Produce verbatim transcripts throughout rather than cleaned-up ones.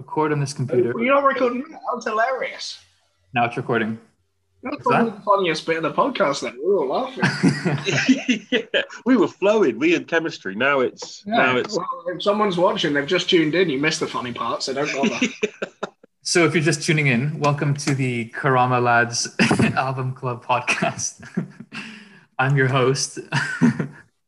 Record on this computer. You're not recording that? That's hilarious. Now it's recording. That's probably the funniest bit of the podcast then. We were all laughing. Yeah, we were flowing. We had chemistry. Now it's Yeah, now it's well, if someone's watching, they've just tuned in. You missed the funny part, so don't bother. So if you're just tuning in, welcome to the Karama Lads Album Club podcast. I'm your host. No,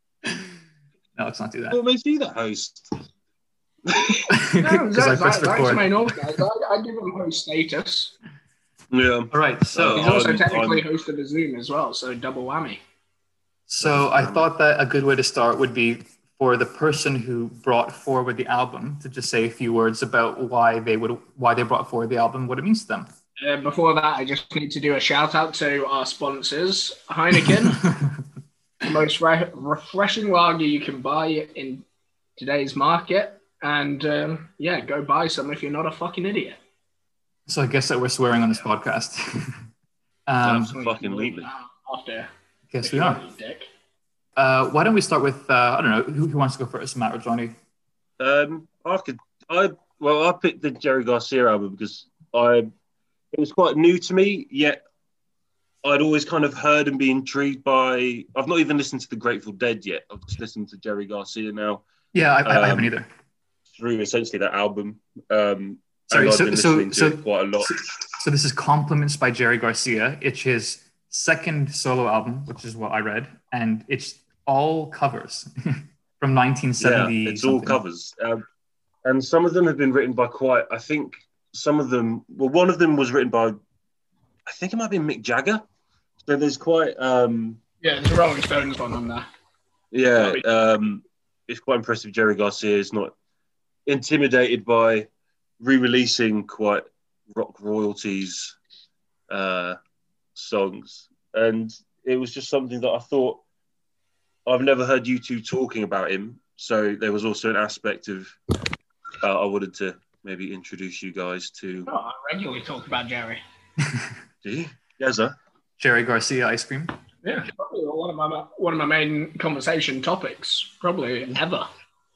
let's not do that. What makes you the host? No, Because I Zach, pressed Zach's record. my old guys. I, I give him host status. Yeah. All right, so He's Uh, also I'm- technically I'm- host of the Zoom as well, so double whammy. so I thought that a good way to start would be for the person who brought forward the album to just say a few words about why they would why they brought forward the album, what it means to them. Uh, before that, I just need to do a shout out to our sponsors, Heineken, the most re- refreshing lager you can buy in today's market. And um, yeah, go buy some if you're not a fucking idiot. So I guess that we're swearing on this podcast. um, Fucking legally. After. guess we are. Dick. Uh, why don't we start with uh, I don't know who, who wants to go first, Matt or Johnny? Um, I could. I well, I picked the Jerry Garcia album because I it was quite new to me. Yet I'd always kind of heard and be intrigued by. I've not even listened to the Grateful Dead yet. I've just listened to Jerry Garcia now Yeah, I, I, I haven't Um, either. through essentially that album. Um, Sorry, and I've so- been so- listening to so- it quite a lot. So, so this is Compliments by Jerry Garcia. It's his second solo album, which is what I read, and it's all covers from nineteen seventy. Yeah, it's all something. covers. Um, and some of them have been written by quite, I think some of them, well, one of them was written by, I think it might be Mick Jagger. So there's quite, um, Yeah, there's a Rolling Stones one on there. yeah, um, it's quite impressive. Jerry Garcia is not intimidated by re-releasing quite rock royalties uh, songs. And it was just something that I thought, I've never heard you two talking about him. So there was also an aspect of, uh, I wanted to maybe introduce you guys to, Oh, I regularly talk about Jerry. do you? Yeza? Jerry Garcia ice cream. Yeah, probably one of my one of my main conversation topics, probably ever.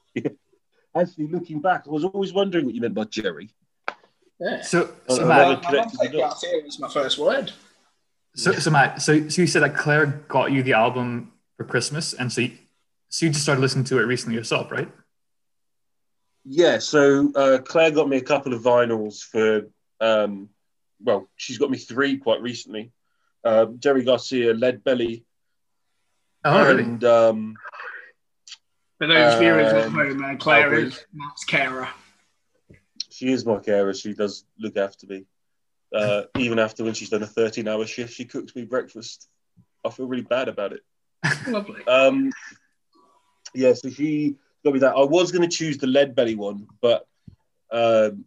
Actually, looking back, I was always wondering what you meant by Jerry. Yeah. So, I- so I Matt, never- My mum said Garcia was my first word. so, so Matt, so, so you said that Claire got you the album for Christmas, and so you, so you just started listening to it recently yourself, right? Yeah, so uh, Claire got me a couple of vinyls for, um, well, she's got me three quite recently. Uh, Jerry Garcia, Lead Belly, Oh, really? and um, For those Um, viewers at home, uh, Claire Albert. is Matt's carer. she is my carer. She does look after me. Uh, even after when she's done a thirteen-hour shift, she cooks me breakfast. I feel really bad about it. Lovely. Um, yeah, so she got me that. I was going to choose the Lead Belly one, but um,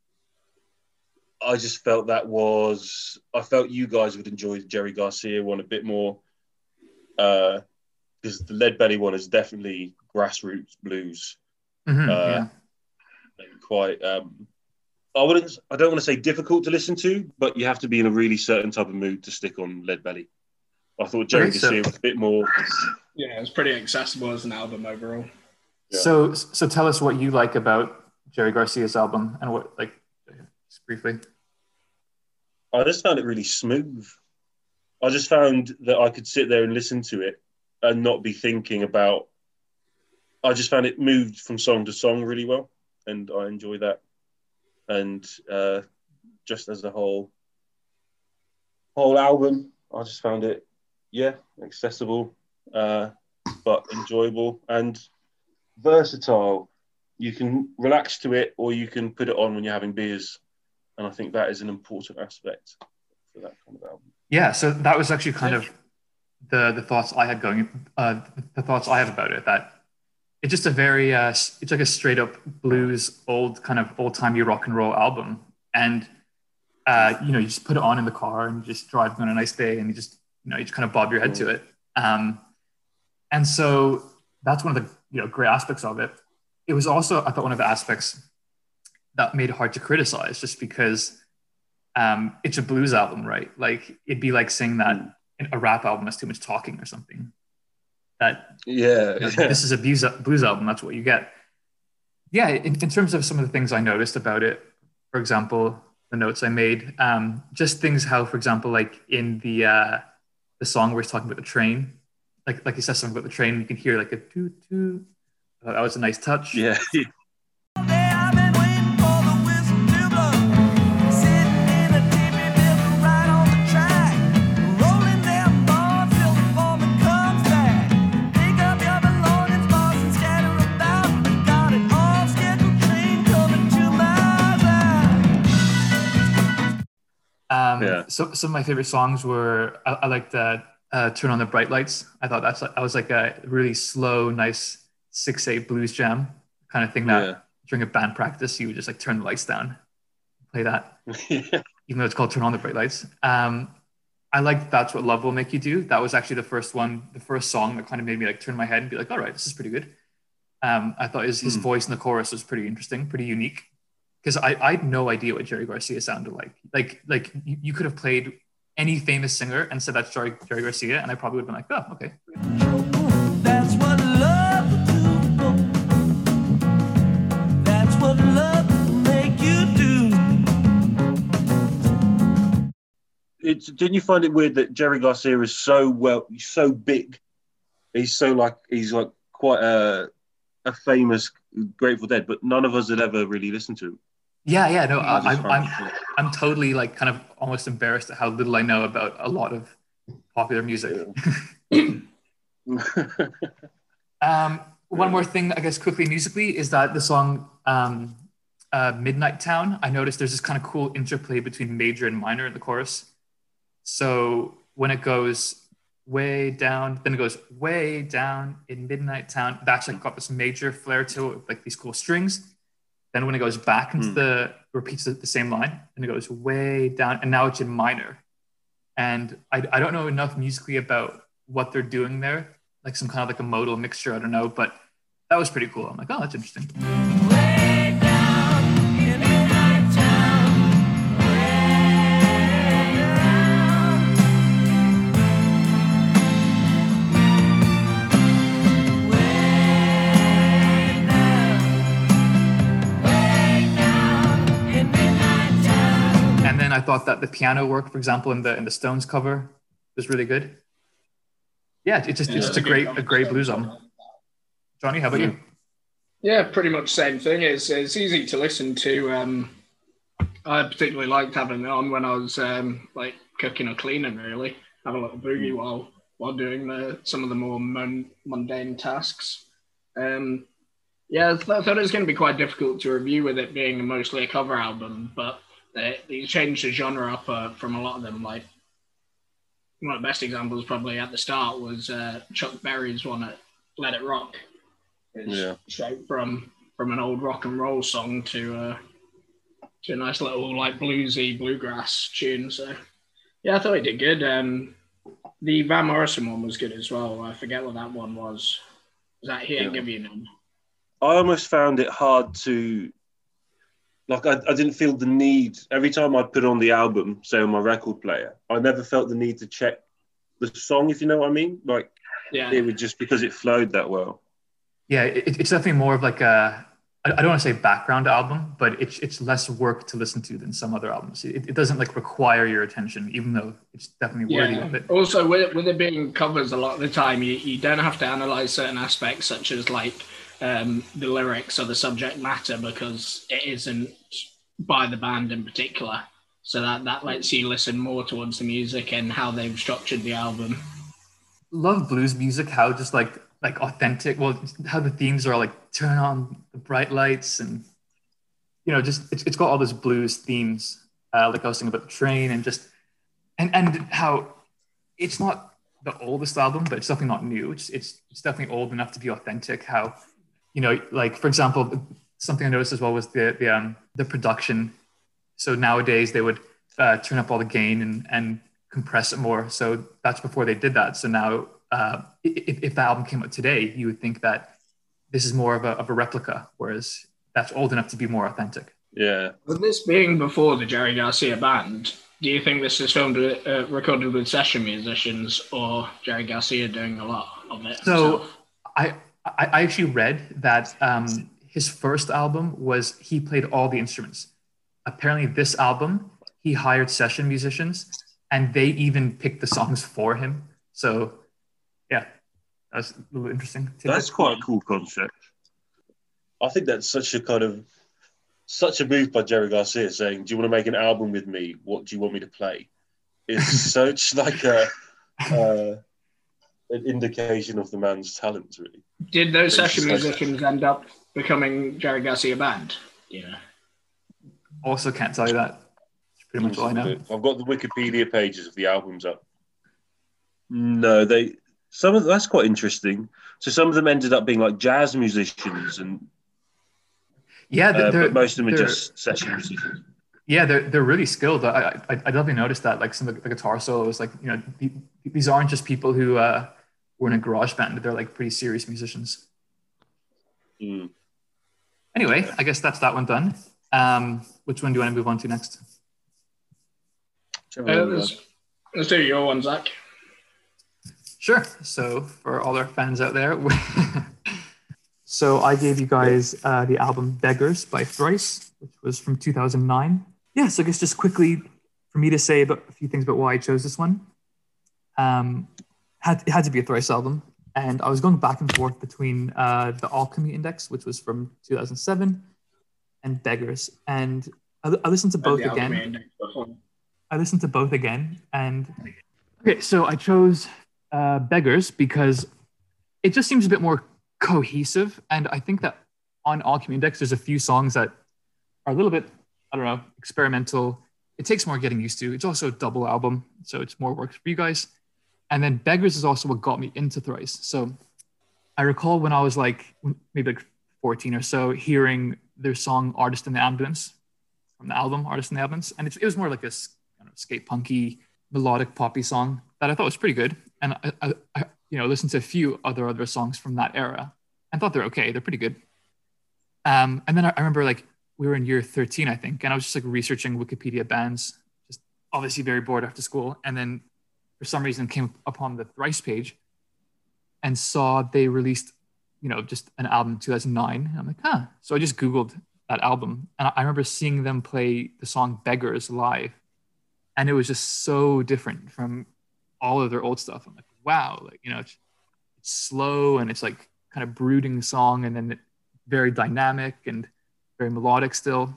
I just felt that was. I felt you guys would enjoy the Jerry Garcia one a bit more, because the Lead Belly one is definitely grassroots blues, Mhm, uh, yeah. and quite. Um, I wouldn't. I don't want to say difficult to listen to, but you have to be in a really certain type of mood to stick on Lead Belly. I thought Jerry Okay, so- Garcia was a bit more. Yeah, it's pretty accessible as an album overall. Yeah. So, so tell us what you like about Jerry Garcia's album and what, like, just briefly. I just found it really smooth. I just found that I could sit there and listen to it and not be thinking about. I just found it moved from song to song really well, and I enjoy that. And uh, just as a whole, whole album, I just found it, yeah, accessible, uh, but enjoyable and versatile. You can relax to it, or you can put it on when you're having beers. And I think that is an important aspect for that kind of album. Yeah, so that was actually kind of the the thoughts I had going, uh, the thoughts I have about it. That it's just a very, uh, it's like a straight up blues, old kind of old timey rock and roll album, and uh, you know, you just put it on in the car and you just drive on a nice day, and you just, you know, you just kind of bob your head to it. Um, and so that's one of the, you know, great aspects of it. It was also, I thought, one of the aspects that made it hard to criticize, just because um, it's a blues album, right? Like, it'd be like saying that a rap album has too much talking or something. That, Yeah, you know, this is a blues, blues album, that's what you get. Yeah, in, in terms of some of the things I noticed about it, for example, the notes I made, um, just things how, for example, like in the uh, the song where he's talking about the train, like like he says something about the train, you can hear like a toot toot. Uh, that was a nice touch. Yeah. Um, Yeah. so some of my favorite songs were I, I liked uh, uh, "Turn on the Bright Lights." I thought that's like, that was like a really slow, nice six eight blues jam kind of thing that Yeah. during a band practice you would just like turn the lights down, play that, Yeah. even though it's called "Turn on the Bright Lights." Um, I liked "That's What Love Will Make You Do." That was actually the first one, the first song that kind of made me like turn my head and be like, "All right, this is pretty good." Um, I thought his his Mm. voice in the chorus was pretty interesting, pretty unique. Because I, I had no idea what Jerry Garcia sounded like. Like, like you, you could have played any famous singer and said that's Jerry, Jerry Garcia, and I probably would have been like, oh, okay. That's what love will do. That's what love will make you do. It's, didn't you find it weird that Jerry Garcia is so well, he's so big, he's so like he's like quite a a famous Grateful Dead, but none of us had ever really listened to him. Yeah, yeah, no, I I, just I'm, find I'm, it- I'm totally like kind of almost embarrassed at how little I know about a lot of popular music. um, one more thing, I guess, quickly musically is that the song um, uh, "Midnight Town." I noticed there's this kind of cool interplay between major and minor in the chorus. So when it goes way down, then it goes way down in Midnight Town. That's like got this major flair to it, like these cool strings. Then when it goes back into Mm. the, repeats the, the same line, and it goes way down, and now it's in minor. And I, I don't know enough musically about what they're doing there, like some kind of like a modal mixture, I don't know, but that was pretty cool. I'm like, oh, that's interesting. Way down in midnight town. Way down. Way down. Way down in midnight town. And then I thought that the piano work, for example, in the in the Stones cover was really good. Yeah, it's just it's just a great a great blues album. Johnny, how about you? Yeah, pretty much same thing. It's it's easy to listen to. Um, I particularly liked having it on when I was um, like cooking or cleaning. Really, have a little boogie while while doing the some of the more mon- mundane tasks. Um, yeah, I, th- I thought it was going to be quite difficult to review with it being mostly a cover album, but they, they changed the genre up uh, from a lot of them. Like one of the best examples, probably at the start, was uh, Chuck Berry's one at "Let It Rock." It's Yeah. straight from from an old rock and roll song to uh, to a nice little like bluesy bluegrass tune. So yeah, I thought he did good. Um, the Van Morrison one was good as well. I forget what that one was. Was that He Ain't Yeah. Give You None? I almost found it hard to, like, I, I didn't feel the need. Every time I put on the album, say on my record player, I never felt the need to check the song, if you know what I mean. Like, Yeah, it was just because it flowed that well. Yeah, it, it's definitely more of like a, I I don't want to say background album, but it's it's less work to listen to than some other albums. It, it doesn't like require your attention, even though it's definitely worthy yeah. of it. Also, with it, with it being covers, a lot of the time you, you don't have to analyze certain aspects, such as like um, the lyrics or the subject matter, because it isn't by the band in particular. So that that lets you listen more towards the music and how they've structured the album. Love blues music, how just like like authentic, well, how the themes are like turn on the bright lights, and you know, just it's, it's got all those blues themes, uh, like I was saying about the train, and just and and how it's not the oldest album, but it's definitely not new. It's it's it's definitely old enough to be authentic. How, you know, like for example, something I noticed as well was the the um the production. So nowadays they would uh, turn up all the gain and and compress it more. So that's before they did that. So now, uh, if, if the album came out today, you would think that this is more of a, of a replica, whereas that's old enough to be more authentic. Yeah. With this being before the Jerry Garcia band, do you think this is filmed, uh, recorded with session musicians, or Jerry Garcia doing a lot of it So himself? I, I I actually read that um, his first album was he played all the instruments. apparently this album he hired session musicians, and they even picked the songs for him. So yeah, that's a little interesting. That's quite a cool concept. I think that's such a kind of such a move by Jerry Garcia saying, "Do you want to make an album with me? What do you want me to play?" It's such like a uh, an indication of the man's talent, really. Did those It's session just like- musicians end up becoming Jerry Garcia band? Yeah. Also, can't tell you that. That's pretty much all I know. I've got the Wikipedia pages of the albums up. No, they some of that's quite interesting. So some of them ended up being like jazz musicians, and Yeah, uh, they're, but most of them are they're- just session musicians. Yeah, they're they're really skilled. I I, I definitely noticed that. Like some of the guitar solos, like you know, th- these aren't just people who uh, were in a garage band. They're like pretty serious musicians. Mm. Anyway, I guess that's that one done. Um, which one do you want to move on to next? Uh, let's, let's do your one, Zach. Sure. So for all our fans out there, so I gave you guys uh, the album "Beggars" by Thrice, which was from two thousand nine. Yeah. So I guess just quickly for me to say about a few things about why I chose this one. Um, had it had to be a Thrice album, and I was going back and forth between uh, the Alchemy Index, which was from two thousand seven, and Beggars, and I, I listened to both The again. Alchemy Index before. I listened to both again, and okay, so I chose uh, Beggars because it just seems a bit more cohesive, and I think that on Alchemy Index, there's a few songs that are a little bit, I don't know, experimental. It takes more getting used to. It's also a double album, so it's more work for you guys. And then Beggars is also what got me into Thrice. So I recall when I was like maybe like fourteen or so, hearing their song "Artist in the Ambulance" from the album "Artist in the Ambulance," and it, it was more like a kind of skate punky, melodic poppy song that I thought was pretty good. And I, I, I you know, listened to a few other other songs from that era and thought they're okay. They're pretty good. Um, and then I, I remember like we were in year thirteen, I think, and I was just like researching Wikipedia bands, just obviously very bored after school. And then for some reason came upon the Thrice page and saw they released, you know, just an album in two thousand nine. And I'm like, huh. So I just Googled that album. And I, I remember seeing them play the song "Beggars" live. And it was just so different from all of their old stuff. I'm like, wow, like, you know, it's, it's slow and it's like kind of brooding song, and then it, very dynamic and very melodic still.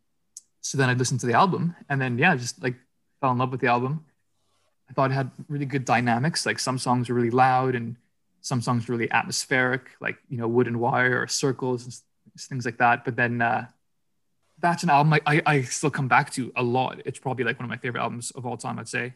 So then I listened to the album, and then, yeah, just like fell in love with the album. I thought it had really good dynamics. Like some songs were really loud and some songs were really atmospheric, like, you know, Wood and Wire or Circles and things like that. But then uh, that's an album I, I, I still come back to a lot. It's probably like one of my favorite albums of all time, I'd say.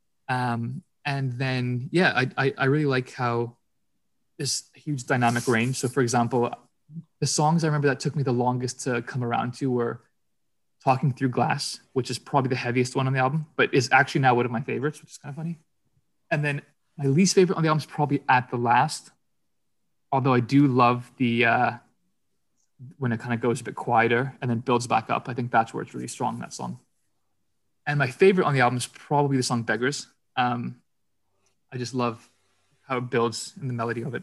Um, and then, yeah, I, I, I really like how there's a huge dynamic range. So for example, the songs I remember that took me the longest to come around to were Talking Through Glass, which is probably the heaviest one on the album, but is actually now one of my favorites, which is kind of funny. And then my least favorite on the album is probably At the Last, although I do love the uh, when it kind of goes a bit quieter and then builds back up. I think that's where it's really strong, that song. And my favorite on the album is probably the song Beggars. Um, I just love how it builds in the melody of it.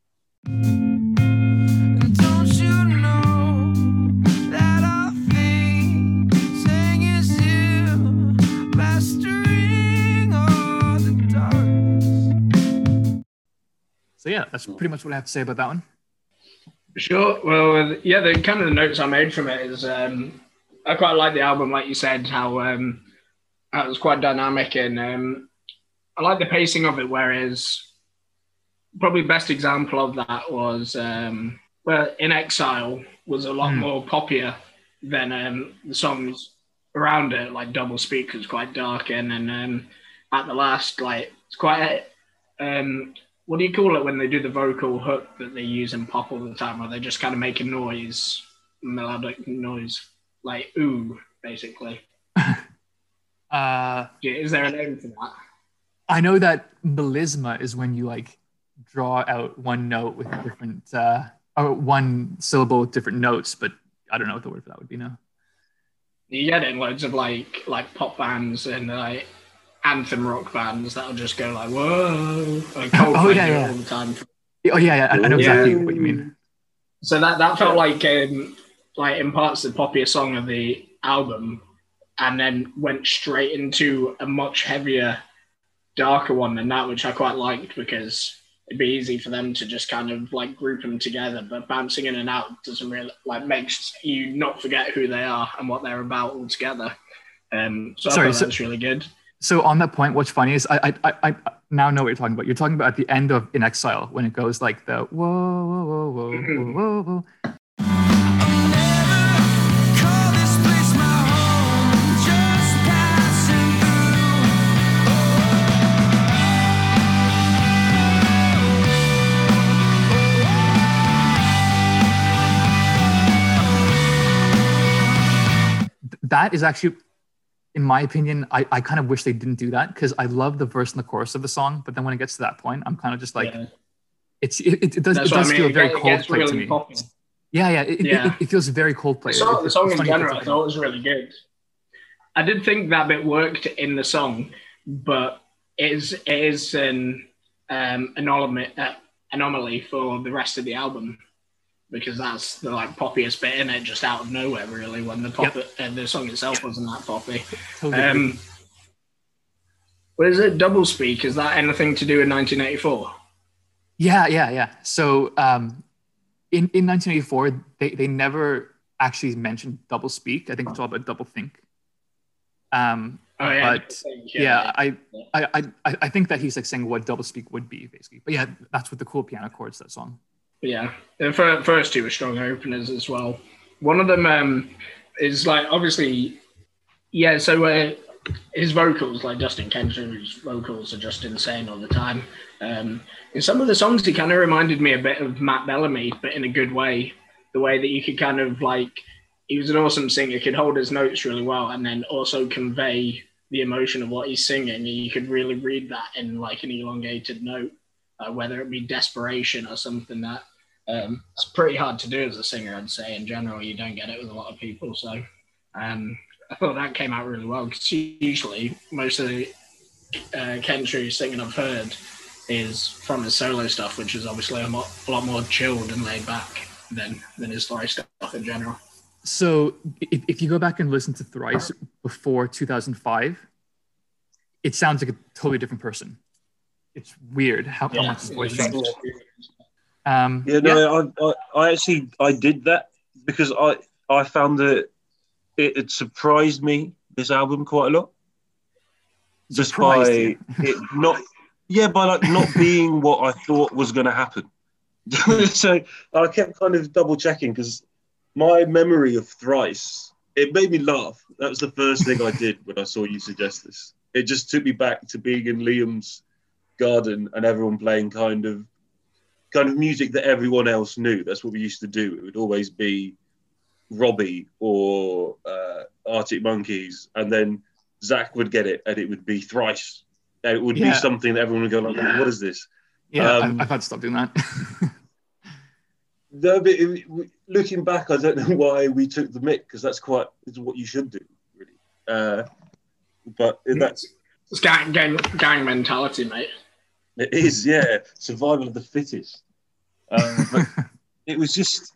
And don't you know that our feet sing is you, mastering all the darkness. So yeah, that's pretty much what I have to say about that one. Sure. Well, yeah, the kind of the notes I made from it is um, I quite like the album, like you said, how um, how it was quite dynamic, and um, I like the pacing of it. Whereas probably the best example of that was um, well, In Exile was a lot Mm. more poppier than um, the songs around it. Like Double Speak was quite dark, and and um, At the Last, like it's quite. Um, what do you call it when they do the vocal hook that they use in pop all the time, where they just kind of make a noise, melodic noise, like ooh, basically? Uh, Is there a name for that? I know that melisma is when you like draw out one note with different, uh, or one syllable with different notes, but I don't know what the word for that would be now. You get it in loads of like like pop bands and like anthem rock bands that'll just go like whoa, like Coldplay Oh, yeah, do it yeah. all the time. Oh yeah, yeah, I, I know exactly Yeah. what you mean. So that that felt like um, like in parts the poppier song of the album and then went straight into a much heavier, darker one than that, which I quite liked because it'd be easy for them to just kind of like group them together, but bouncing in and out doesn't really like makes you not forget who they are and what they're about altogether. Um, so Sorry, I thought so- that's really good. So on that point, what's funny is I, I I I now know what you're talking about. You're talking about at the end of In Exile when it goes like the whoa whoa whoa whoa whoa whoa whoa. I'll never call this place my home, just passing That is actually, in my opinion, I, I kind of wish they didn't do that because I love the verse and the chorus of the song, but then when it gets to that point, I'm kind of just like, Yeah. it's it, it does That's it what I does mean. feel It very get- it Coldplay gets to really me. poppy. Yeah, yeah, it, Yeah. It, it feels very Coldplay. The song, It- the song it's in funny you put general, I that thought was really good. I did think that bit worked in the song, but it is it is an um, anomaly, uh, anomaly for the rest of the album because that's the like poppiest bit in it, just out of nowhere, really. When the pop, Yep. uh, the song itself wasn't that poppy. Totally agree. Um, what is it? Double speak? Is that anything to do with nineteen eighty-four? Yeah, yeah, yeah. So um, in, in nineteen eighty-four, they, they never actually mentioned double speak. I think it's all about double think. Um, Oh yeah, but yeah, I, I, I, I think that he's like saying what double speak would be basically. But yeah, that's what the cool piano chords that song. Yeah, the fir- first two were strong openers as well. One of them um, is like obviously, yeah. So uh, his vocals, like Dustin Kendrick's vocals, are just insane all the time. Um, in some of the songs, he kind of reminded me a bit of Matt Bellamy, but in a good way. The way that you could kind of like, he was an awesome singer, could hold his notes really well, and then also convey the emotion of what he's singing. And you could really read that in like an elongated note, uh, whether it be desperation or something that um, it's pretty hard to do as a singer, I'd say. In general, you don't get it with a lot of people. So um, I thought that came out really well because usually most of the uh, Kendrick singing I've heard is from his solo stuff, which is obviously a, mo- a lot more chilled and laid back than, than his Thrice stuff in general. So if, if you go back and listen to Thrice before two thousand five, it sounds like a totally different person. It's weird how, how much his voice changed. Um, Yeah, no, I, I, I actually I did that because I I found that it had surprised me, this album, quite a lot. Just Surprised by you. it not, yeah, by like not being what I thought was going to happen. So I kept kind of double checking because my memory of Thrice, it made me laugh. That was the first thing I did when I saw you suggest this. It just took me back to being in Liam's garden and everyone playing kind of kind of music that everyone else knew. That's what we used to do. It would always be Robbie or uh, Arctic Monkeys, and then Zach would get it, and it would be Thrice. And it would Yeah. be something that everyone would go like, "What is this?" yeah, um, I've, I've had to stop doing that. No, but it, looking back, I don't know why we took the mic because that's quite is what you should do, really. Uh, but that's It's gang, gang, gang mentality, mate. it is, yeah, survival of the fittest. Um, but it was just,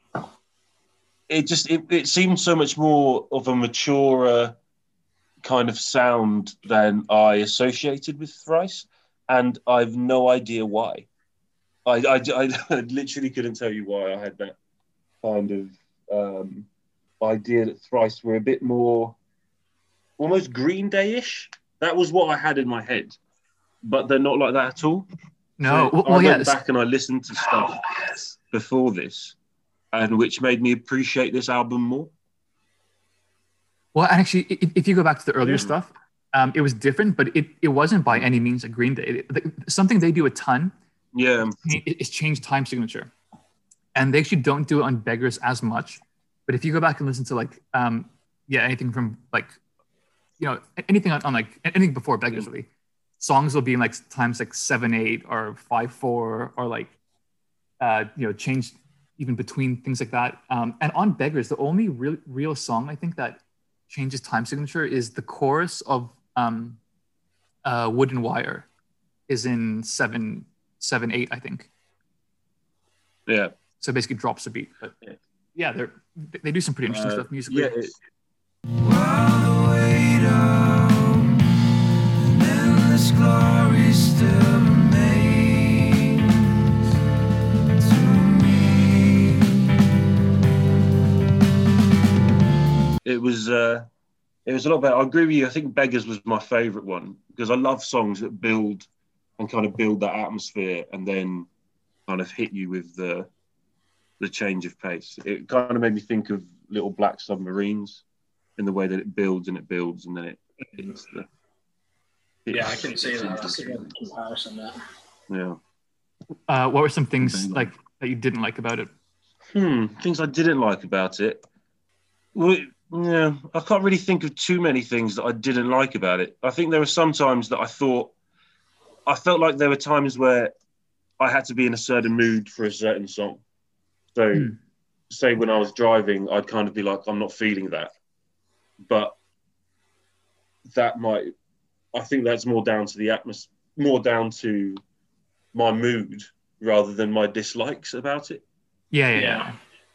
it just it, it seemed so much more of a maturer kind of sound than I associated with Thrice, and I've no idea why. I, I, I, I literally couldn't tell you why I had that kind of um, idea that Thrice were a bit more almost Green Day-ish. That was what I had in my head, but they're not like that at all. No, So well, I well, went yes. back and I listened to stuff before this, and which made me appreciate this album more. Well, and actually, if, if you go back to the earlier Yeah. stuff, um, it was different, but it, it wasn't by any means a Green Day. It- like, something they do a ton Yeah, is change time signature. And they actually don't do it on Beggars as much. But if you go back and listen to like, um, yeah, anything from like, you know, anything on, on like, anything before Beggars really, songs will be in like times like seven, eight or five, four, or like, uh, you know, change even between things like that. Um, and on Beggars, the only real, real song I think that changes time signature is the chorus of um, uh, Wood and Wire is in seven, seven, eight, I think. yeah. So basically drops a beat. But Yeah. yeah, they're they do some pretty interesting Uh, stuff musically. yeah, it- still remains to me. It was uh, it was a lot better. I agree with you. I think Beggars was my favourite one because I love songs that build and kind of build that atmosphere and then kind of hit you with the the change of pace. It kind of made me think of Little Black Submarines in the way that it builds and it builds and then it hits the. Hits, Yeah, I can see that. That's a good comparison there. Yeah. Uh, what were some things like that you didn't like about it? Hmm. Things I didn't like about it. Well, yeah, I can't really think of too many things that I didn't like about it. I think there were some times that I thought, I felt like there were times where I had to be in a certain mood for a certain song. So, hmm. say when I was driving, I'd kind of be like, I'm not feeling that. But that might, I think that's more down to the atmosphere, more down to my mood rather than my dislikes about it. Yeah, yeah, yeah.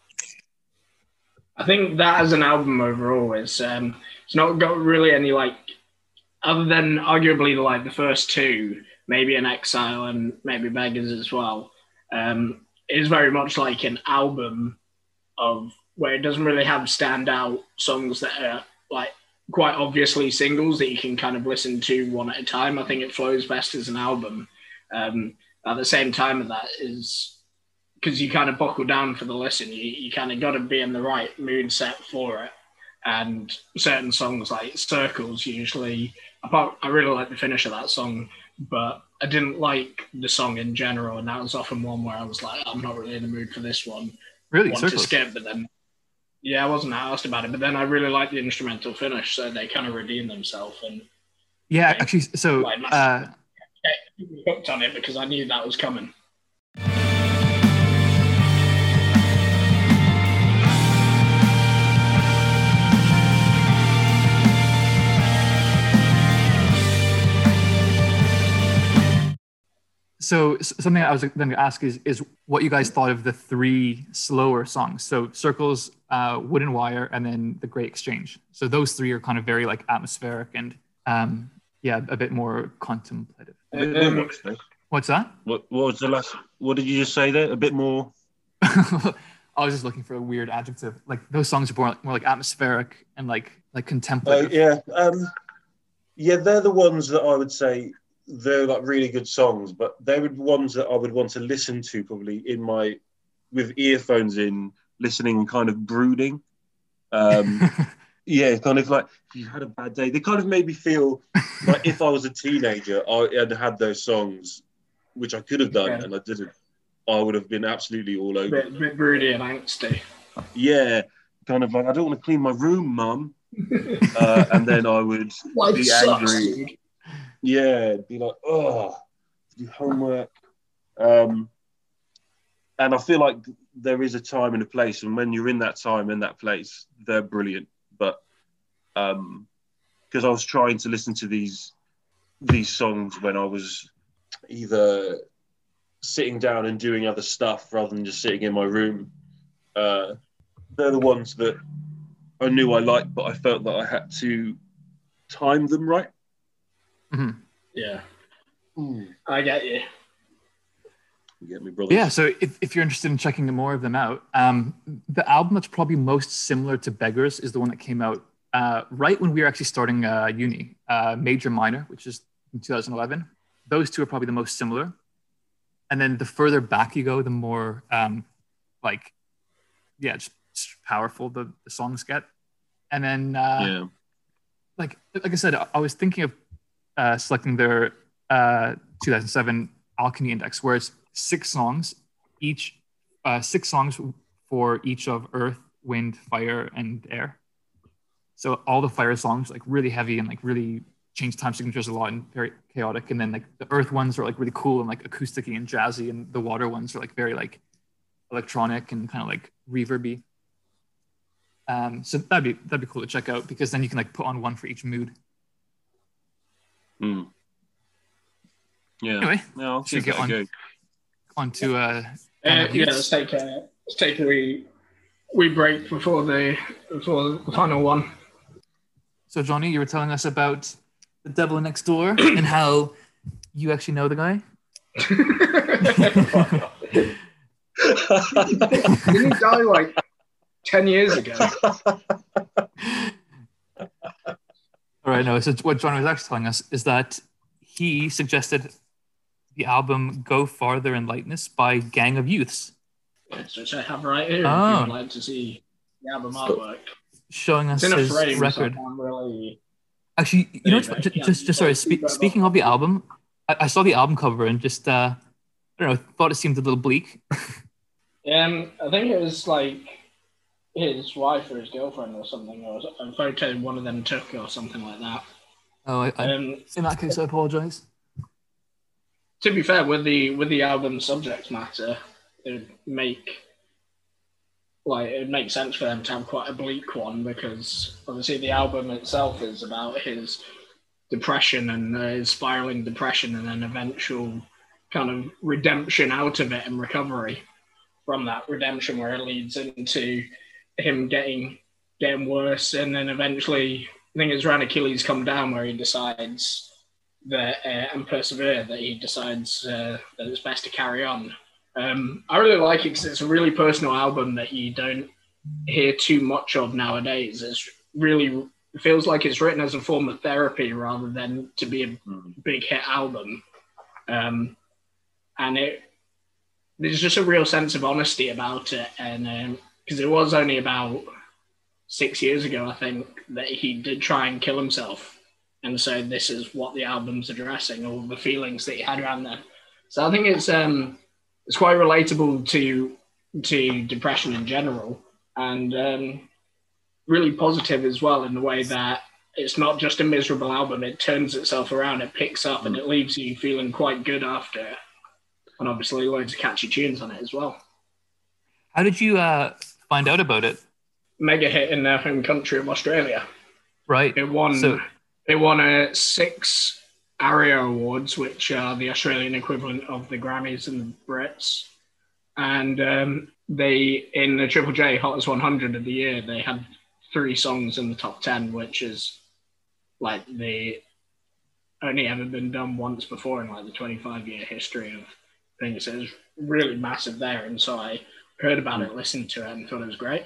I think that as an album overall is um, it's not got really any like, other than arguably like the first two, maybe An Exile and maybe Beggars as well. Um, it is very much like an album of where it doesn't really have standout songs that are like quite obviously singles that you can kind of listen to one at a time. I think it flows best as an album. Um, at the same time of that is because you kind of buckle down for the listen. You, you kind of got to be in the right mood set for it. And certain songs like Circles usually, apart, I really like the finish of that song, but I didn't like the song in general. And that was often one where I was like, I'm not really in the mood for this one. Really? Want Circles? to skip, but then, yeah, I wasn't asked about it, but then I really liked the instrumental finish, so they kind of redeemed themselves. And yeah, actually, so like, uh, hooked on it because I knew that was coming. So something I was going to ask is is what you guys thought of the three slower songs. So Circles, uh, Wooden Wire, and then The Great Exchange. So those three are kind of very like atmospheric and um, yeah, a bit more contemplative. Um, What's that? What, what was the last? What did you just say there? A bit more. I was just looking for a weird adjective. Like those songs are more, more like atmospheric and like like contemplative. Uh, yeah, um, yeah, they're the ones that I would say. They're like really good songs, but they were ones that I would want to listen to probably in my, with earphones in, listening and kind of brooding. Um, yeah, kind of like, if you had a bad day, they kind of made me feel like if I was a teenager, I had had those songs, which I could have done, yeah. and I didn't, I would have been absolutely all over. Bit, bit broody and angsty. Yeah, kind of like, I don't want to clean my room, Mum. uh, and then I would Life be sucks, angry. dude. Yeah, be like, oh, do homework. Um, and I feel like there is a time and a place, and when you're in that time and that place, they're brilliant. But um, because I was trying to listen to these these songs when I was either sitting down and doing other stuff rather than just sitting in my room, uh, they're the ones that I knew I liked, but I felt that I had to time them right. Mm-hmm. Yeah, Ooh. I get you. You get me, brother? Yeah, so if, if you're interested in checking more of them out, um, the album that's probably most similar to Beggars is the one that came out uh, right when we were actually starting uh, uni, uh, Major Minor, which is in two thousand eleven. Those two are probably the most similar. And then the further back you go, the more um, like, yeah, just, just powerful the, the songs get. And then, uh, yeah. like like I said, I was thinking of Uh, selecting their uh, two thousand seven Alchemy Index, where it's six songs, each uh, six songs for each of Earth, Wind, Fire, and Air. So all the fire songs like really heavy and like really change time signatures a lot and very chaotic, and then like the Earth ones are like really cool and like acousticy and jazzy, and the Water ones are like very like electronic and kind of like reverby. Um, so that'd be that'd be cool to check out because then you can like put on one for each mood. Mm. Yeah. Anyway, yeah, I'll should get on, go. on to uh, Uh, yeah, let's take a let's take a wee, wee break before the before the final one. So Johnny, you were telling us about The Devil Next Door and how you actually know the guy? Didn't he die like ten years ago? All right, no. So what John was actually telling us is that he suggested the album "Go Farther in Lightness" by Gang of Youths. Yes, which I have right here. Oh. If you would like to see the album artwork, showing us it's in a his frame, record. So I can't really... Actually, you know, Anyway, just, yeah, just, just sorry. Spe- speaking of the album, I, I saw the album cover and just, uh, I don't know, thought it seemed a little bleak. Um, I think it was like his wife or his girlfriend or something, or a photo one of them took or something like that. Oh, I, I, Um, in that case, I apologize. to be fair, with the with the album subject matter, it would make like it would make sense for them to have quite a bleak one, because obviously the album itself is about his depression and uh, his spiraling depression, and then eventual kind of redemption out of it and recovery from that redemption, where it leads into him getting getting worse, and then eventually I think it's around Achilles' Come Down where he decides that uh, and persevere that he decides uh, that it's best to carry on. Um, I really like it because it's a really personal album that you don't hear too much of nowadays. It's really it feels like it's written as a form of therapy rather than to be a big hit album. Um, and it there's just a real sense of honesty about it. And because um, it was only about six years ago, I think, that he did try and kill himself. And so this is what the album's addressing, all the feelings that he had around there. So I think it's um, it's quite relatable to to depression in general, and um, really positive as well in the way that it's not just a miserable album. It turns itself around, it picks up, and it leaves you feeling quite good after it. And obviously loads of catchy tunes on it as well. How did you uh, find out about it? Mega hit in their home country of Australia. Right. It won. So, it won uh, six ARIA Awards, which are the Australian equivalent of the Grammys and the Brits. And um, they, in the Triple J Hottest one hundred of the year, they had three songs in the top ten, which is like the only ever been done once before in like the twenty-five year history of things. So it was really massive there. And so I heard about it, listened to it, and thought it was great.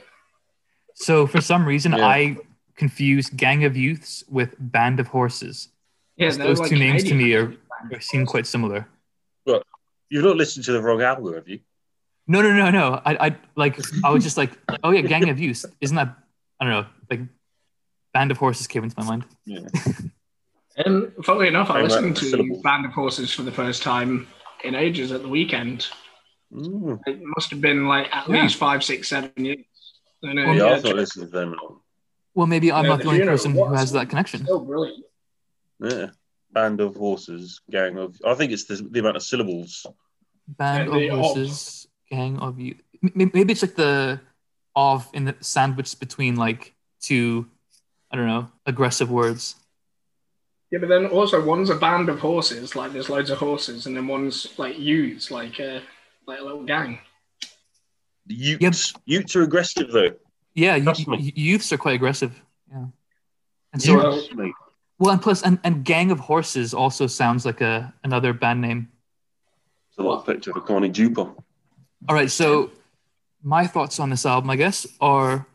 so for some reason, Yeah. I confused Gang of Youths with Band of Horses. Yeah, Those they're two like names to me are, Canadian. are seem quite similar. You've not listened to the wrong album, have you? No, no, no, no. I, I like. I was just like, oh yeah, Gang of Youths. Isn't that? I don't know. Like, Band of Horses came into my mind. Yeah. And funnily enough, I Same listened right, to syllables. Band of Horses for the first time in ages at the weekend. Mm. It must have been like at Yeah. least five, six, seven years. And, uh, Well, Yeah, yeah, I've not listened to them at all. Well, maybe I'm Yeah, not the the only funeral person who was has that connection. still brilliant. Yeah. Band of Horses, Gang of... I think it's the, the amount of syllables. Band And the of of. Horses, Gang of Youth. M- Maybe it's like the of in the sandwich between like two, I don't know, aggressive words. Yeah, but then also one's a band of horses, like there's loads of horses, and then one's like youths, like uh, like a little gang. The Utes. Utes are aggressive, though. Yeah, Trust y- me. y- youths are quite aggressive. Yeah. And so, Utes, mate. well, and plus, and, and Gang of Horses also sounds like a another band name. It's a lot of picture of a Connie Juper. All right, so my thoughts on this album, I guess, are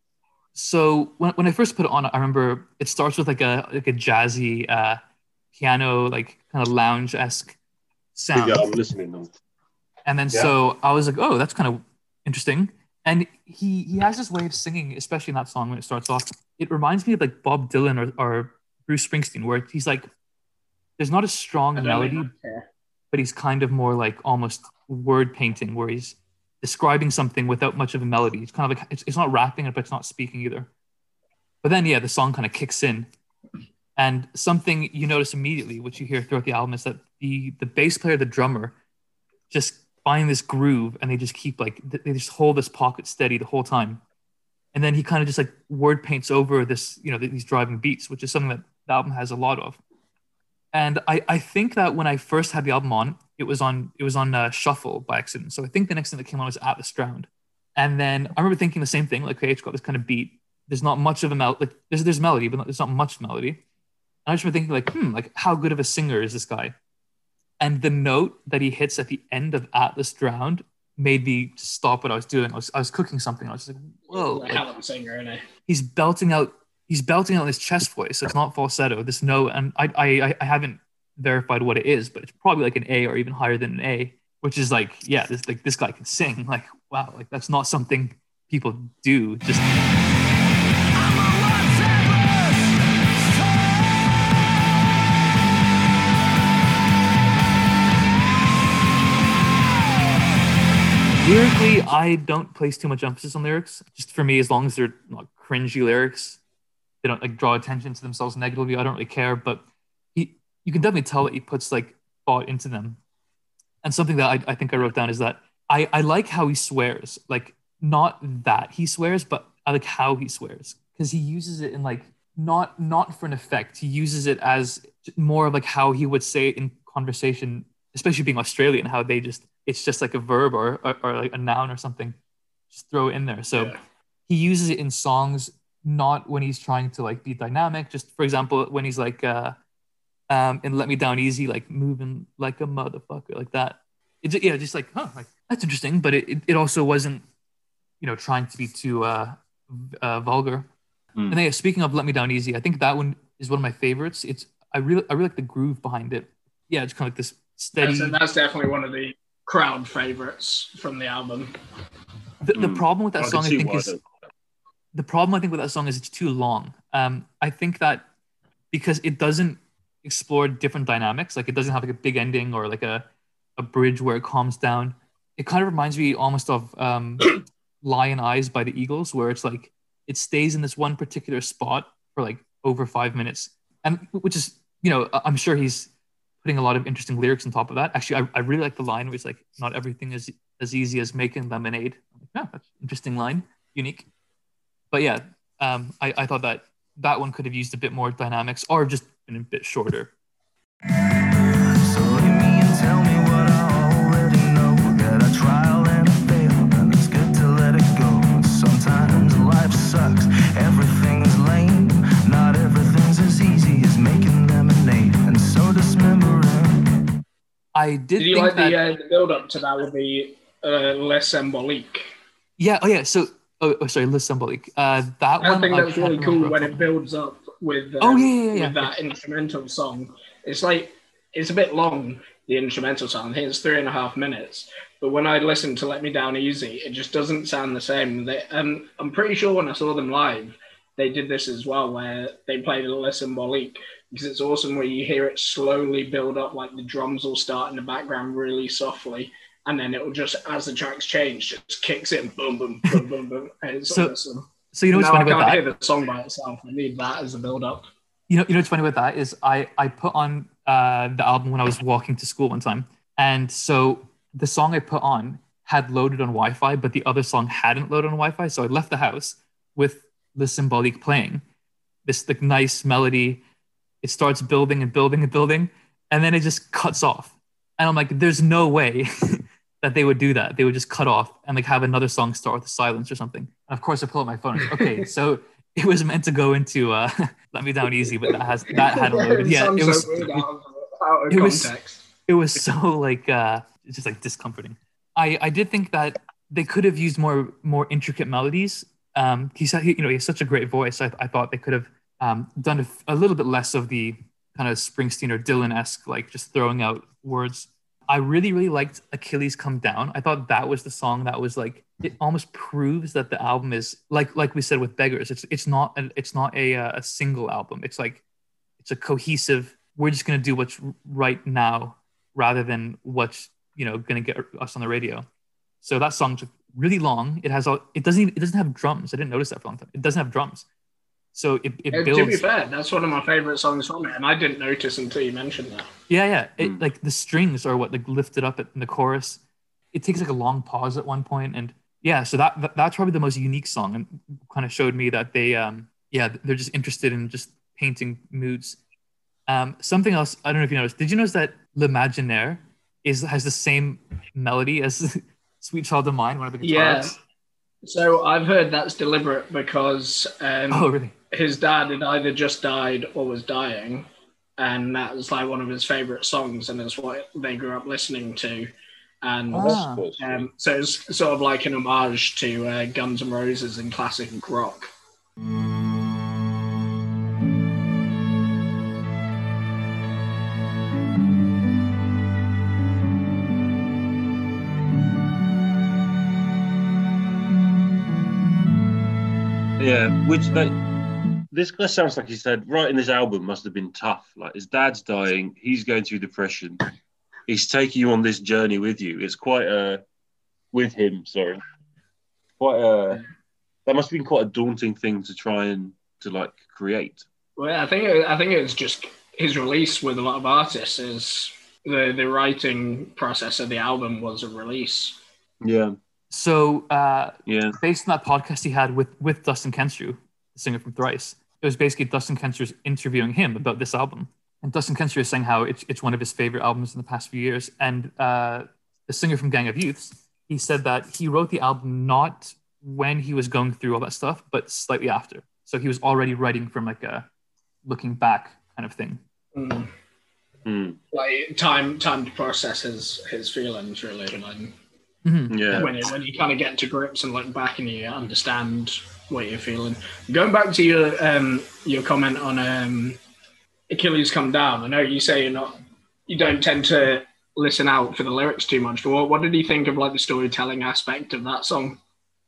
so when when I first put it on, I remember it starts with like a like a jazzy uh, piano, like kind of lounge esque sound, Yeah, I'm listening now. and then Yeah. so I was like, oh, that's kind of interesting. And he he has this way of singing, especially in that song when it starts off. It reminds me of like Bob Dylan or, or Bruce Springsteen, where he's like, there's not a strong I don't melody, really care. but he's kind of more like almost word painting, where he's describing something without much of a melody. It's kind of like it's, it's not rapping, but it's not speaking either. But then, yeah, the song kind of kicks in, and something you notice immediately, which you hear throughout the album, is that the the bass player, the drummer, just find this groove, and they just keep like they just hold this pocket steady the whole time, and then he kind of just like word paints over this, you know, these driving beats, which is something that the album has a lot of. And I, I think that when I first had the album on, it was on it was on uh, shuffle by accident. So I think the next thing that came on was At the Strand. And then I remember thinking the same thing, like, okay, it's got this kind of beat. There's not much of a melody. Like, there's there's melody, but there's not much melody. And I just remember thinking, like, hmm, like how good of a singer is this guy? And the note that he hits at the end of Atlas Drowned made me stop what I was doing. I was I was cooking something. I was just like, whoa. He's a hell of a singer, isn't he? He's belting out he's belting out his chest voice. So it's not falsetto. This note, and I I I haven't verified what it is, but it's probably like an A or even higher than an A, which is like, yeah, this like this guy can sing. Like, wow, like that's not something people do. Just lyrically, I don't place too much emphasis on lyrics. Just for me, as long as they're not cringy lyrics, they don't like draw attention to themselves negatively. I don't really care. But he, you can definitely tell that he puts like thought into them. And something that I, I think I wrote down is that I, I like how he swears. Like not that he swears, but I like how he swears because he uses it in like not not for an effect. He uses it as more of like how he would say it in conversation, especially being Australian. How they just it's just like a verb or, or, or like a noun or something. Just throw it in there. So yeah. He uses it in songs, not when he's trying to like be dynamic. Just for example, when he's like uh, um, in Let Me Down Easy, like moving like a motherfucker, like that. It's yeah, just like huh, like that's interesting. But it, it, it also wasn't, you know, trying to be too uh, uh, vulgar. Mm. And then yeah, speaking of Let Me Down Easy, I think that one is one of my favorites. It's I really I really like the groove behind it. Yeah, it's kind of like this steady. Yeah, so that's definitely one of the crowd favorites from the album. The, the mm. problem with that I song, I think, is the problem I think with that song is it's too long. Um, I think that because it doesn't explore different dynamics, like it doesn't have like a big ending or like a, a bridge where it calms down. It kind of reminds me almost of um, Lion Eyes by the Eagles, where it's like it stays in this one particular spot for like over five minutes, and which is, you know, I'm sure he's putting a lot of interesting lyrics on top of that. Actually, I, I really like the line where it's like, not everything is as easy as making lemonade. I'm like, yeah, that's an interesting line, unique. But yeah, um, I, I thought that that one could have used a bit more dynamics or just been a bit shorter. So look at me and tell me what I already know, that I trial and I fail, and it's good to let it go. Sometimes life sucks, everything's lame, not everything's as easy as making lemonade, and so dismembering. I did. Did you think like that, the, uh, the build up to that would be uh, Les Symbolique? Yeah. Oh yeah. So oh, oh sorry, Les Symbolique. Uh, that I one. think that's I really cool when it builds up with. Um, oh yeah, yeah, yeah, with that yeah. instrumental song. It's like it's a bit long. The instrumental song. I think it's three and a half minutes. But when I listen to Let Me Down Easy, it just doesn't sound the same. They, um, I'm pretty sure when I saw them live, they did this as well, where they played a Les Symbolique, because it's awesome where you hear it slowly build up, like the drums will start in the background really softly, and then it will just, as the tracks change, just kicks in, boom, boom, boom, boom, boom. And it's so, awesome. So you know what's now funny I about can't that? hear the song by itself. I need that as a build-up. You know, you know what's funny about that is I, I put on uh, the album when I was walking to school one time. And so the song I put on had loaded on Wi-Fi, but the other song hadn't loaded on Wi-Fi. So I left the house with Les Symbolique playing. This like nice melody. It starts building and building and building, and then it just cuts off. And I'm like, there's no way that they would do that. They would just cut off and like have another song start with a silence or something. And of course I pull out my phone. Like, okay, so it was meant to go into uh, Let Me Down Easy, but that has that hadn't loaded. Yeah, it was. So weird out of, out of it was. context. It was so like uh, it's just like discomforting. I, I did think that they could have used more more intricate melodies. Um, he's he, you know he has such a great voice. I, I thought they could have um, done a, a little bit less of the kind of Springsteen or Dylan-esque, like just throwing out words. I really really liked Achilles Come Down. I thought that was the song that was like, it almost proves that the album is like like we said with Beggars. It's it's not a, it's not a a single album. It's like it's a cohesive. We're just gonna do what's right now, rather than what's, you know, going to get us on the radio. So that song's really long. It has all, it doesn't even, it doesn't have drums. I didn't notice that for a long time. It doesn't have drums. So it, it uh, builds. To be fair, that's one of my favorite songs from it. And I didn't notice until you mentioned that. Yeah. Yeah. It, Mm. like the strings are what like lifted up in the chorus. It takes like a long pause at one point. And yeah, so that, that that's probably the most unique song, and kind of showed me that they, um, yeah, they're just interested in just painting moods. Um, something else, I don't know if you noticed, did you notice that L'Imaginaire is has the same melody as Sweet Child of Mine, one of the guitars? Yeah. So I've heard that's deliberate because um, Oh, really? his dad had either just died or was dying. and that was like one of his favorite songs, and it's what they grew up listening to. And Ah. um, so it's sort of like an homage to uh, Guns N' Roses and classic rock. Yeah, which they, this guy sounds like he said writing this album must have been tough. Like his dad's dying, he's going through depression, he's taking you on this journey with you. It's quite a with him, sorry, quite a that must have been quite a daunting thing to try and to like create. Well, I think it, I think it's just his release with a lot of artists is the the writing process of the album was a release. Yeah. So, uh, Yeah. based on that podcast he had with, with Dustin Kenstrew, the singer from Thrice, it was basically Dustin Kenstrew's interviewing him about this album. And Dustin Kenstrew is saying how it's, it's one of his favorite albums in the past few years. And uh, the singer from Gang of Youths, he said that he wrote the album not when he was going through all that stuff, but slightly after. So he was already writing from like a looking back kind of thing. Mm. Mm. Like time time to process his his feelings, really. Like, Mm-hmm. Yeah. when you, when you kind of get to grips and look back and you understand what you're feeling. Going back to your um your comment on um Achilles Come Down, I know you say you're not you don't tend to listen out for the lyrics too much, but what, what did you think of like the storytelling aspect of that song?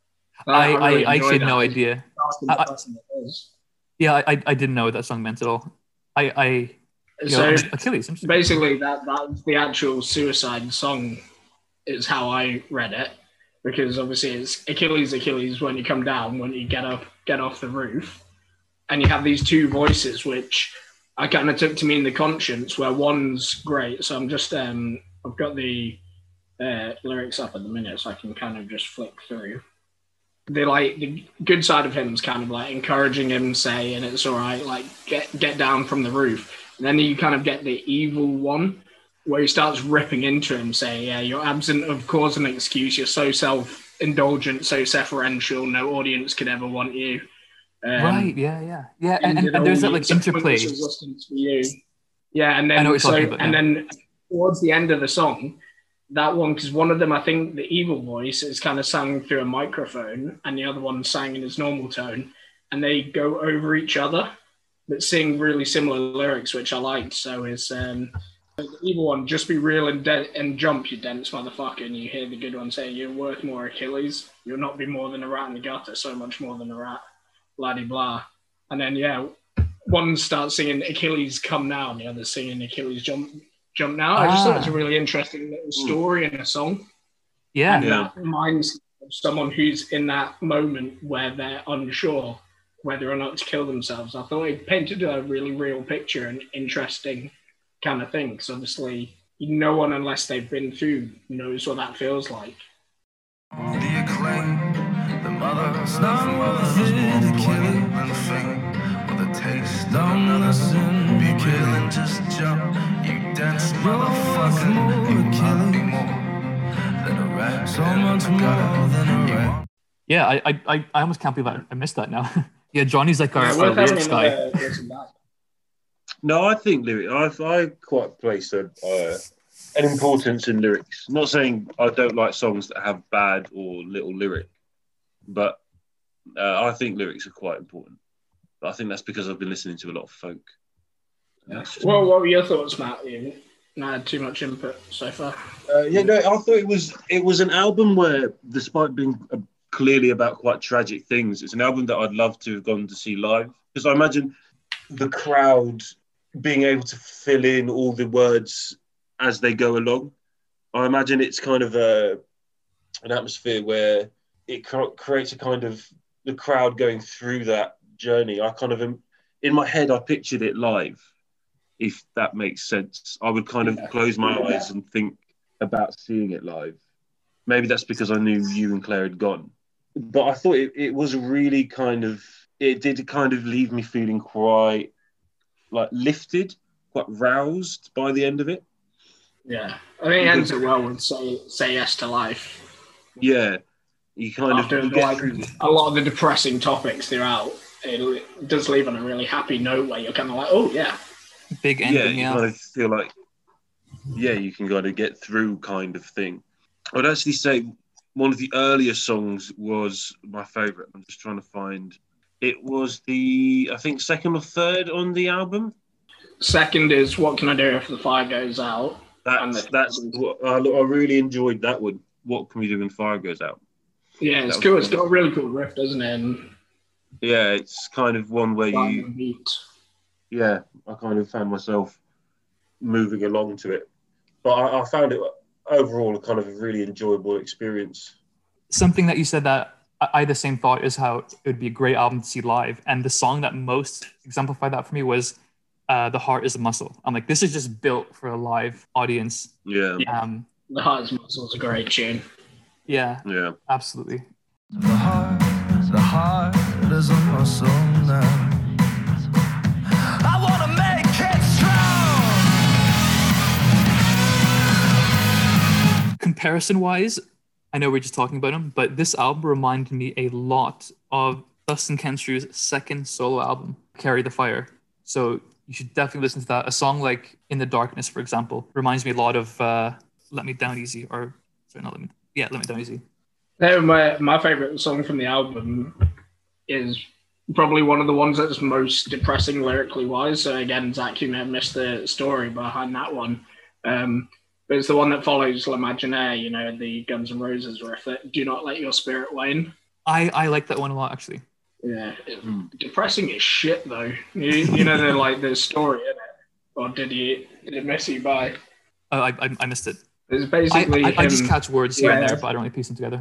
I, I, really I actually had enjoyed no that. idea. Asking I- the I- person it is. Yeah, I, I didn't know what that song meant at all. I, I you So know, Achilles. interesting. basically, that that's the actual suicide song, is how I read it, because obviously it's Achilles, Achilles. When you come down, when you get up, get off the roof, and you have these two voices, which I kind of took to mean the conscience, where one's great. So I'm just um, I've got the uh, lyrics up at the minute, so I can kind of just flick through. The like the good side of him is kind of like encouraging him, saying it's all right, like get get down from the roof. And then you kind of get the evil one, where he starts ripping into him, saying, "Yeah, you're absent of cause and excuse. You're so self-indulgent, so self-referential. No audience could ever want you." Um, Right, yeah, yeah. Yeah, and, you and, did and there's that all like the interplay. pointless resistance for you. Yeah, and I know what then you're so talking about, and yeah. then towards the end of the song, that one, because one of them, I think the evil voice is kind of sung through a microphone, and the other one sang in his normal tone, and they go over each other, but sing really similar lyrics, which I liked. So it's um, the evil one, just be real and de- and jump, you dense motherfucker, and you hear the good one saying, "You're worth more, Achilles. You'll not be more than a rat in the gutter, so much more than a rat." Blah de blah. And then yeah, one starts singing Achilles Come Now, and the other singing Achilles Jump Jump Now. I just thought it was a really interesting little story in a song. Yeah, And Yeah. that reminds of someone who's in that moment where they're unsure whether or not to kill themselves. I thought it painted a really real picture and interesting kind of thing. Because obviously, no one, unless they've been through, knows what that feels like. The acclaim, the mother snuffing mothers born blame and fame with a taste of another sin. Be killing, just jump, you dense motherfucker. You can't be more than a rat. So much more than a rat. yeah. I, I, I- I almost can't believe I, I missed that now. yeah, Johnny's like our, Yeah, our worth having lyrics guy. another listen back. No, I think lyric. I I quite place a uh, an importance in lyrics. Not saying I don't like songs that have bad or little lyric, but uh, I think lyrics are quite important. But I think that's because I've been listening to a lot of folk. Yeah. Well, what were your thoughts, Matt? You not had too much input so far. Uh, yeah, no, I thought it was it was an album where, despite being uh, clearly about quite tragic things, it's an album that I'd love to have gone to see live, because I imagine the crowd being able to fill in all the words as they go along. I imagine it's kind of a an atmosphere where it cr- creates a kind of the crowd going through that journey. I kind of am, in my head, I pictured it live, if that makes sense. I would kind of Yeah. close my eyes and think about seeing it live. Maybe that's because I knew you and Claire had gone. But I thought it, it was really kind of, it did kind of leave me feeling quite like lifted, quite roused by the end of it. Yeah, I think it ends it well with "Say Say Yes to Life." Yeah, you kind After of you the, get like through. a lot of the depressing topics throughout, it does leave on a really happy note where you're kind of like, "Oh yeah, big yeah, ending. you Yeah, kind of feel like, yeah, you can kind of get through kind of thing. I'd actually say one of the earlier songs was my favourite. I'm just trying to find. It was the, I think, second or third on the album. Second is What Can I Do If the Fire Goes Out? And That's the that's what I, I really enjoyed that one. What can we do when fire goes out? yeah, it's That was cool. It's kind got a of- really cool riff, doesn't it? And Yeah, it's kind of one where you, rhyme beat. yeah, I kind of found myself moving along to it. But I, I found it overall a kind of a really enjoyable experience. something that you said that I I had the same thought is how it would be a great album to see live, and the song that most exemplified that for me was uh, "The Heart Is a Muscle." I'm like, this is just built for a live audience. Yeah, Yeah. Um, The Heart Is Muscle is a great tune. yeah, yeah. absolutely. The heart, the heart is a muscle now. I wanna make it strong. Comparison-wise, I know we're just talking about him, but this album reminded me a lot of Dustin Kenstrue's second solo album, "Carry the Fire." So you should definitely listen to that. A song like "In the Darkness," for example, reminds me a lot of uh, "Let Me Down Easy," or sorry, not "Let Me." Yeah, "Let Me Down Easy." No, my my favorite song from the album is probably one of the ones that's most depressing lyrically wise. So again, Zach, you may have missed the story behind that one. Um, but it's the one that follows L'Imaginaire, you know, the Guns N' Roses riff. That "Do Not Let Your Spirit Wane." I, I like that one a lot, actually. Yeah, it, depressing as shit though. You, you know, the like the story in it, or did you did it miss you by? Oh, I, I, I missed it. It's I, basically I, I just him- catch words here and yeah. there, but I don't really piece them together.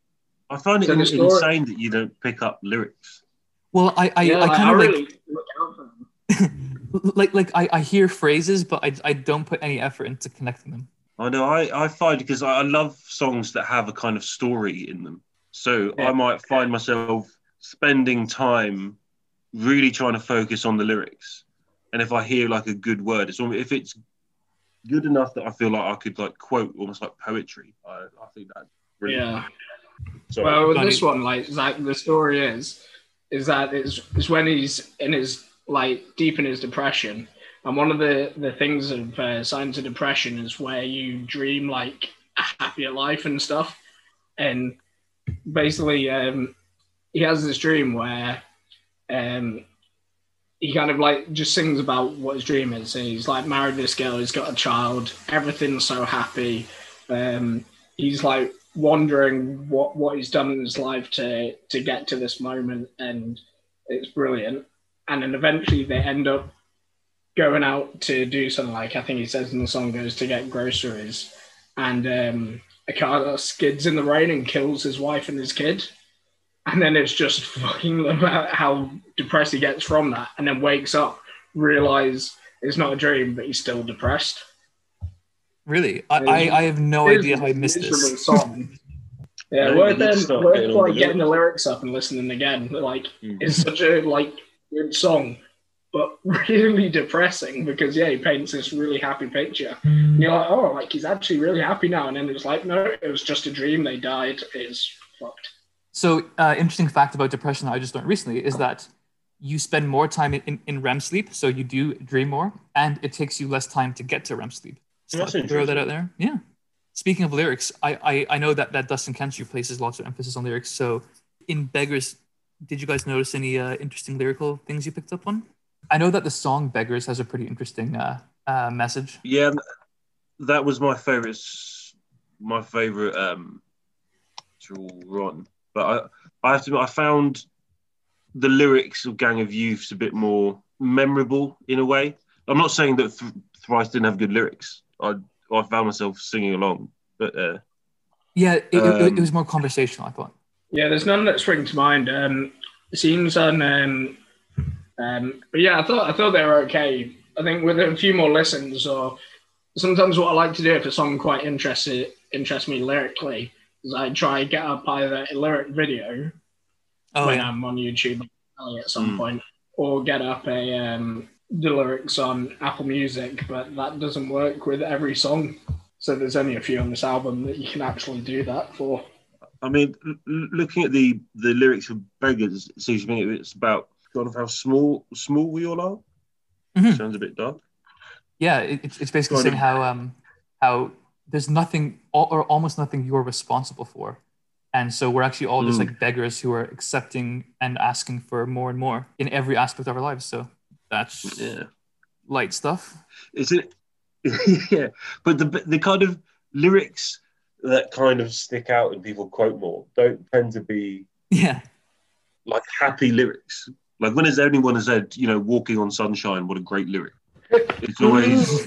I find it So the in- story- insane that you don't pick up lyrics. Well, I, I, yeah, I like, kind of like, really look out for them. like, like I, I hear phrases, but I, I don't put any effort into connecting them. I know. I, I find because I I love songs that have a kind of story in them. So Yeah. I might find myself spending time really trying to focus on the lyrics. And if I hear like a good word, it's almost, if it's good enough that I feel like I could like quote almost like poetry, I, I think that's brilliant. Yeah. So, Well, with Got this it. one, like, like the story is, is that it's, it's when he's in his like deep in his depression, and one of the the things of uh, signs of depression is where you dream like a happier life and stuff, and basically, um, he has this dream where, um, he kind of like just sings about what his dream is. So he's like married this girl, he's got a child, everything's so happy. Um, he's like wondering what, what he's done in his life to to get to this moment, and it's brilliant. And then eventually they end up going out to do something, like I think he says in the song, goes to get groceries, and um, a car skids in the rain and kills his wife and his kid. And then it's just fucking about how depressed he gets from that, and then wakes up, realize it's not a dream, but he's still depressed. Really, I, I, I have no It is idea how I a missed miserable this. song. Yeah, No, worth you need to then, start worth getting on like the getting the lyrics. lyrics up and listening again. Like Mm. it's such a like good song, but really depressing because yeah, he paints this really happy picture. And you're like, oh, like he's actually really happy now, and then it's like, no, it was just a dream. They died. It's fucked. So, uh, interesting fact about depression that I just learned recently is that you spend more time in, in, in R E M sleep, so you do dream more, and it takes you less time to get to R E M sleep. So That's I'll throw that interesting. out there. Yeah. Speaking of lyrics, I, I, I know that, that Dustin Kenstrue places lots of emphasis on lyrics. So in Beggars, did you guys notice any uh, interesting lyrical things you picked up on? I know that the song Beggars has a pretty interesting uh, uh, message. Yeah, that was my favorite. My favorite um, run. But I, I have to admit, I found the lyrics of Gang of Youths a bit more memorable in a way. I'm not saying that Th- Thrice didn't have good lyrics. I I found myself singing along, but uh, Yeah, it, it, Um, it was more conversational, I thought. Yeah, there's none that spring to mind. Um, it seems on, um, um, but yeah, I thought I thought they were okay. I think with a few more listens, or sometimes what I like to do if a song quite interested interests me lyrically is I try and get up either a lyric video Oh, when yeah. I'm on YouTube at some Mm. point, or get up a um, the lyrics on Apple Music, but that doesn't work with every song. So there's only a few on this album that you can actually do that for. I mean, l- l- looking at the, the lyrics of Beggars, it seems to me it's about kind of how small small we all are. Mhm. Sounds a bit dark. Yeah, it, it's it's basically Kind saying of- how um how there's nothing al- or almost nothing you're responsible for, and so we're actually all just Mm. like beggars who are accepting and asking for more and more in every aspect of our lives. So that's Yeah. light stuff. Is it? Yeah, but the the kind of lyrics that kind of stick out and people quote more don't tend to be Yeah, like happy lyrics. Like when has anyone has said, you know, "Walking on Sunshine"? What a great lyric! It's always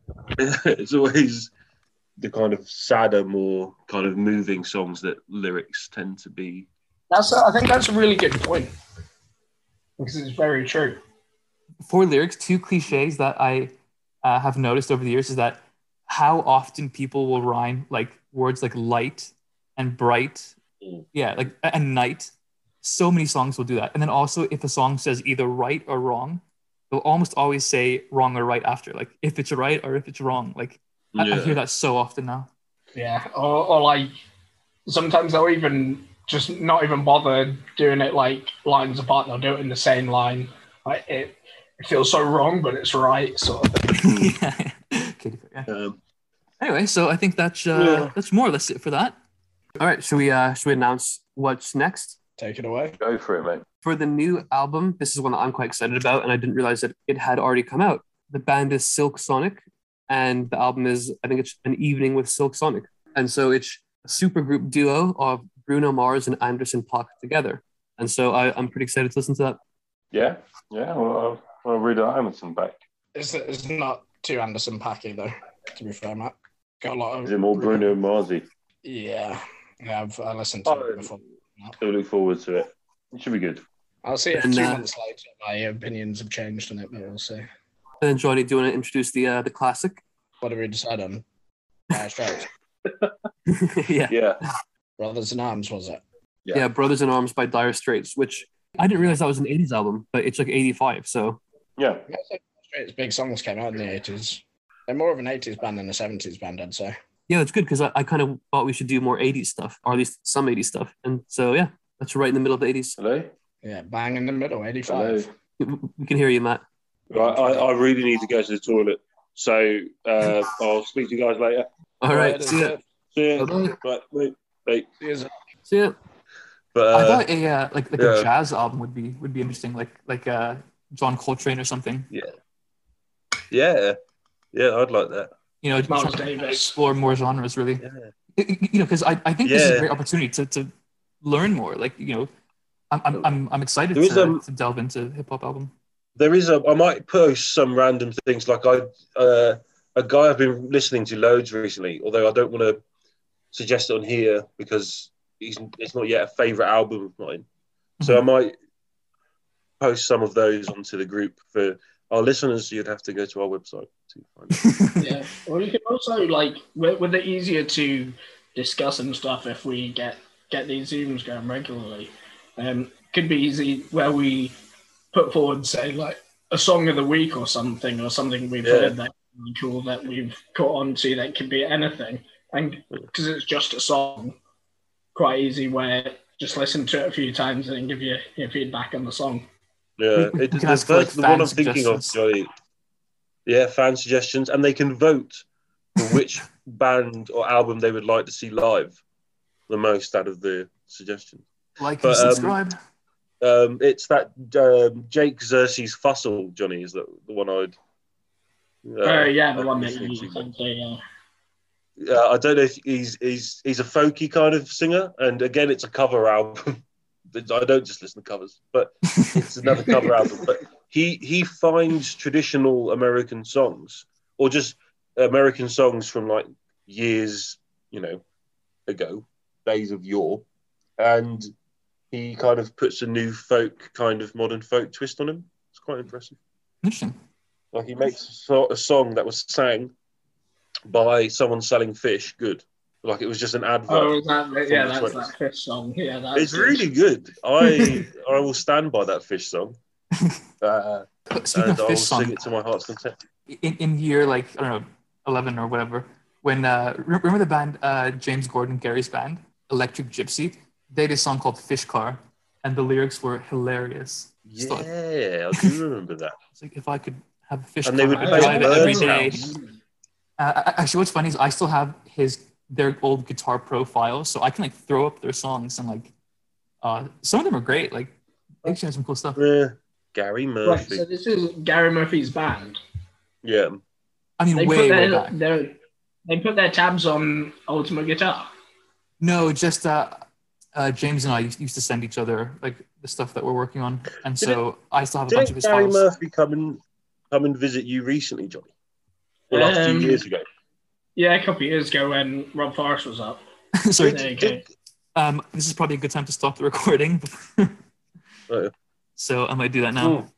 it's always the kind of sadder, more kind of moving songs that lyrics tend to be. That's a, I think that's a really good point because it's very true. for lyrics, two cliches that I uh, have noticed over the years is that how often people will rhyme like words like light and bright, Mm. yeah, like and night. So many songs will do that. And then also, if a song says either right or wrong, they'll almost always say wrong or right after, like if it's right or if it's wrong. Like I, I hear that so often now. Yeah, or, or like sometimes they'll even just not even bother doing it like lines apart. They'll do it in the same line. Like it, it feels so wrong, but it's right, sort of thing. yeah. Katy Perry, yeah. Um, Anyway, so I think that's uh, Yeah. that's more or less it for that. All right, should we uh should we announce what's next? Take it away. go for it, mate. For the new album, this is one that I'm quite excited about, and I didn't realize that it had already come out. The band is Silk Sonic, and the album is, I think it's An Evening with Silk Sonic. And so it's a supergroup duo of Bruno Mars and Anderson .Paak together. And so I, I'm pretty excited to listen to that. Yeah, yeah. Well, I'll, I'll read Anderson back. It's, it's not too Anderson Packy though, to be fair, Matt. Got a lot of Is it more Bruno Marzi? Yeah, yeah. I've I listened to Oh, it before. I look forward to it. It should be good. I'll see if And, two uh, months later my opinions have changed on it, but we'll see. And then Johnny, do you want to introduce the uh, the classic? What did we decide on? Dire Straits. yeah. Yeah, Brothers in Arms, was it? Yeah. yeah, Brothers in Arms by Dire Straits, which I didn't realize that was an eighties album, but it's like eighty-five. So yeah. Yeah, Dire Straits' big songs came out in the eighties. They're more of an eighties band than a seventies band, I'd say. yeah, it's good because I, I kind of thought we should do more eighties stuff, or at least some eighties stuff. And so yeah, that's right in the middle of the eighties. Hello. Yeah, bang in the middle, eighty-five. Hello. We can hear you, Matt. Right, I, I really need to go to the toilet, so uh, I'll speak to you guys later. All right, see ya. See ya. Bye-bye. Right, wait, wait. Cheers. See ya. But I uh, thought a uh, like like yeah. a jazz album would be would be interesting, like like uh, John Coltrane or something. yeah, yeah, yeah, I'd like that. You know, Miles trying to Davis. explore more genres, really. Yeah. It- it- you know, because I, I think this is a Yeah. great opportunity to, to learn more. Like, you know, I'm I'm I'm, I'm excited There is, to, um, to delve into hip hop album. There is a. I might post some random things like I uh, a guy I've been listening to loads recently. Although I don't want to suggest it on here because he's it's not yet a favorite album of mine. So I might post some of those onto the group for our listeners. You'd have to go to our website to find it. Yeah. Well, you can also like with, with it easier to discuss and stuff if we get get these zooms going regularly. Um, could be easy where we put forward, say, like a song of the week or something, or something we've Yeah. heard that's really cool that we've caught on to that could be anything, and because it's just a song, quite easy where just listen to it a few times and then give you your feedback on the song. Yeah, We- we it, can the ask for, like, first the one fan I'm thinking of, suggestions. Johnny. Yeah, fan suggestions, and they can vote for which band or album they would like to see live the most out of the suggestions. Like But, and um, subscribe. Um, it's that um, Jake Xerxes Fussell, Johnny, is the, the one I'd. Uh, Oh yeah, the I'd one that listen you to. said, yeah. Uh, I don't know if he's he's he's a folky kind of singer, and again, it's a cover album. I don't just listen to covers, but it's another cover album. But he he finds traditional American songs, or just American songs from like years, you know, ago, days of yore, and he kind of puts a new folk, kind of modern folk twist on him. It's quite impressive. Interesting. Like he makes a, so- a song that was sang by someone selling fish good. Like it was just an advert. Oh, is that, yeah, the that's twenties. that fish song. Yeah, that's It's good. really good. I I will stand by that fish song. Uh, Speaking and of I will fish sing song, it to my heart's content. in, in year like I don't know eleven or whatever, when uh, re- remember the band uh, James Gordon Gary's band Electric Gypsy? They did a song called Fish Car, and the lyrics were hilarious. Just thought- Yeah, I do remember that. It's like if I could have a fish And they come would and play drive it every Bird's day. House. Uh, actually, what's funny is I still have his their old guitar profile, so I can like throw up their songs and like uh, some of them are great. Like they actually have some cool stuff. Yeah. Gary Right, Murphy. so this is Gary Murphy's band. Yeah. I mean, They way put way their, back. their they put their tabs on Ultimate Guitar. No, just uh, uh, James and I used, used to send each other like the stuff that we're working on, and Did so I still have a bunch of Didn't his Gary files. Murphy come and come and visit you recently, Johnny? Well, like a few Um, years ago. Yeah, a couple of years ago when Rob Forrest was up. Sorry, There you go. Did- um, this is probably a good time to stop the recording. Oh. So I might do that now. Mm.